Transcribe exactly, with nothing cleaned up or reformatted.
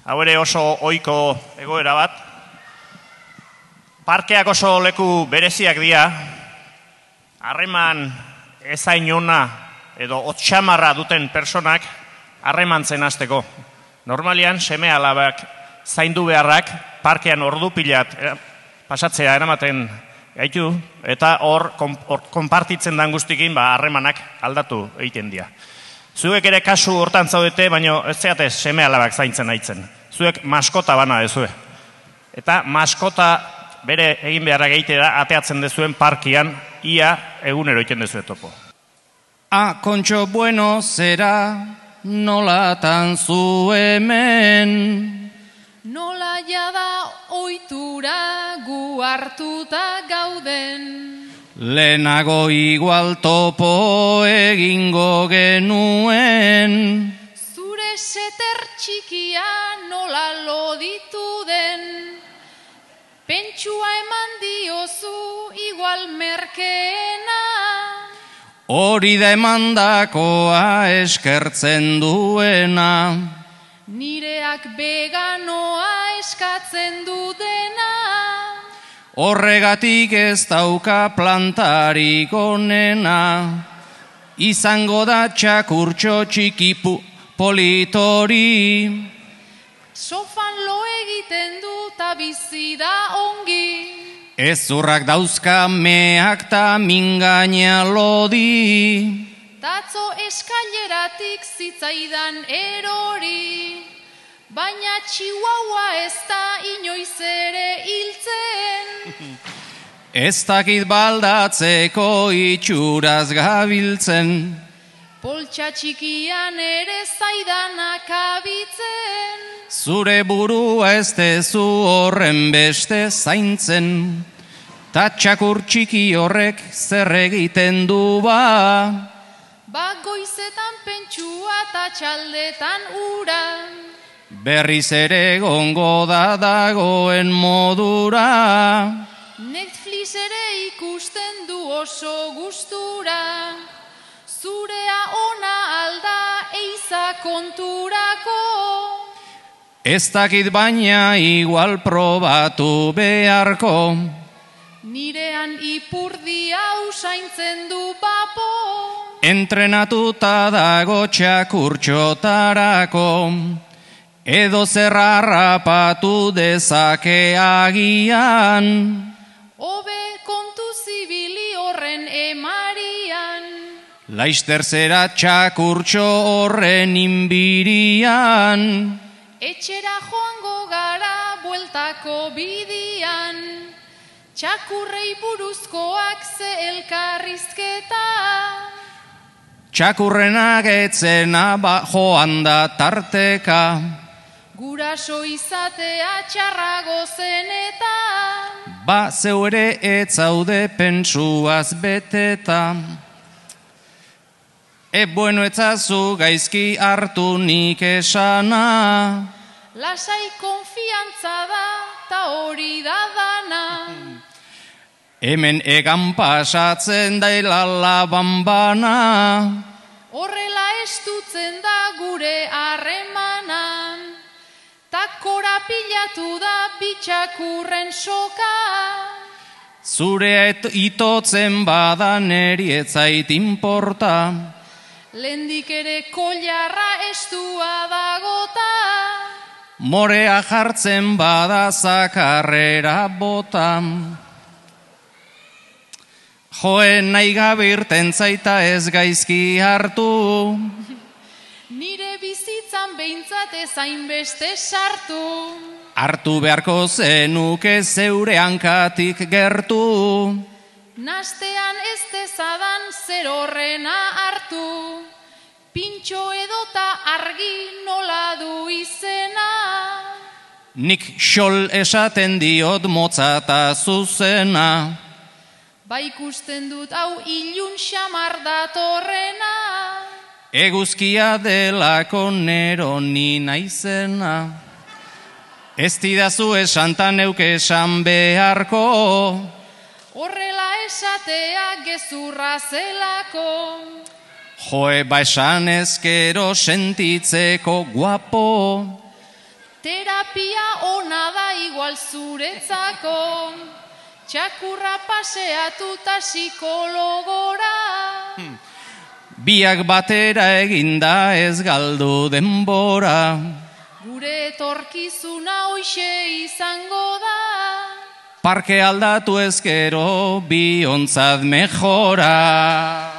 Hau ere oso ohiko egoera bat. Parkeak oso leku bereziak dira, harreman ezain ona edo otxamarra duten personak harremantzen hasteko. Normalian, seme alabak zaindu beharrak parkean ordu pilat pasatzea eramaten gaitu, eta hor konpartitzen dan guztikin harremanak aldatu egiten dira. Zuek ere kasu hortan zaudete, baina ez zeatez seme alabak zaintzen haitzen. Zuek maskota bana dezue. Eta maskota bere egin beharrak egitera ateatzen dezuen parkian, ia egunero egiten dezue topo. Ah, Kontxo bueno zera, nolatan zu hemen. Nola jada ohitura gu hartuta gauden. Lehenago igual topo egingo genuen. Zure seter txikia nola loditu den. Pentsua eman diozu igual merkeena. Hori da emandakoa eskertzen duena. Nireak veganoa eskatzen dudena. Horregatik ez dauka plantarik onena. Izango da txakurtxo txikipu politori. Sofan lo egiten du ta bizi da ongi. Ezurrak dauzka meak ta mingaina lodi. Tatzo eskaileratik zitzaidan erori. Baina Chihuahua ez da inoiz ere hiltzen. Ez dakit baldatzeko itxuraz gabiltzen. Poltsa txikian ere zaidanak abitzen. Zure burua ez dezu horren beste zaintzen. Ta txakur txiki horrek zer egiten du ba. Ba goizetan pentsua ta txaldetan ura. Berriz ere gongo da dagoen modura. Netflix ere ikusten du oso gustura. Zurea ona alda eiza konturako. Ez dakit baina igual probatu beharko. Nirean ipurdi hau zaintzen du bapo. Entrenatuta dago txakurtxotarako. Edo zer harrapatu dezake agian. Obe kontu zibili horren emarian. Laister zera txakurtxo horren inbirian. Etxera joango gara bueltako bidian. Txakurrei buruzkoak ze elkarrizketa. Txakurrenak etzena ba joan da tarteka. Guraso izatea txarrago zen eta. Ba zeu ere etzaude pentsuaz beteta. E bueno etzazu gaizki hartu nik esana. Lasai konfiantza da ta hori da dana. Hemen egan pasatzen dailala bambana. Horrela estutzen da gure harremanan. Ta korapilatu da bitxakurren soka. Zure itotzen bada neri etzait inporta. Lendik ere kollarra estua dagota. Morea jartzen bada zakarrera bota. Joen nahi gabirten zaita ez gaizki hartu. Nire bizitzan behintzat ezain beste sartu. Hartu beharko zenuke zeure hankatik gertu. Nastean ez dezadan zer horrena hartu. Pintxo edota argi nola du izena. Nik xol esaten diot motzata zuzena. Ba ikusten dut hau ilun xamar datorrena. Eguzkia delako nero ni naizena. Ez didazu esan ta neuke esan beharko. Horrela esatea gezurra zelako. Joe ba esan ezkero sentitzeko guapo. Terapia ona da igual zuretzako, txakurra paseatuta psikologora. Biak batera eginda ez galdu denbora. Gure etorkizuna hoixe izango da. Parke aldatu ezkero biontzat mejora.